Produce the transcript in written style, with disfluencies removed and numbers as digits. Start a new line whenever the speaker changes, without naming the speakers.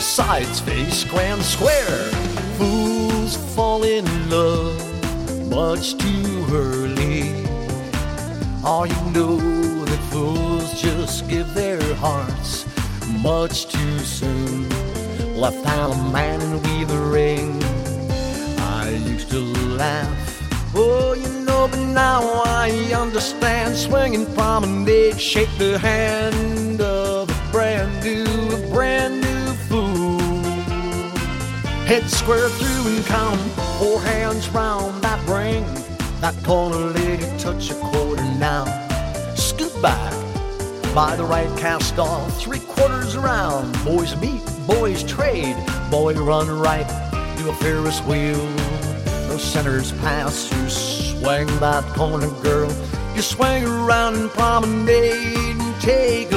Sides face grand square. Fools fall in love much too early. Oh, you know that fools just give their hearts much too soon. Left out a man and weave a ring. I used to laugh, oh, you know, but now I understand. Swinging promenade, shake the hand of a brand new fool. Head square through and count 4 hands round. I bring that corner lady, touch a quarter now. Scoot back by the right cast off, 3/4 around. Boys meet, boys trade, boy run right, do a Ferris wheel. No centers pass, you swing that corner, girl. You swing around and promenade and take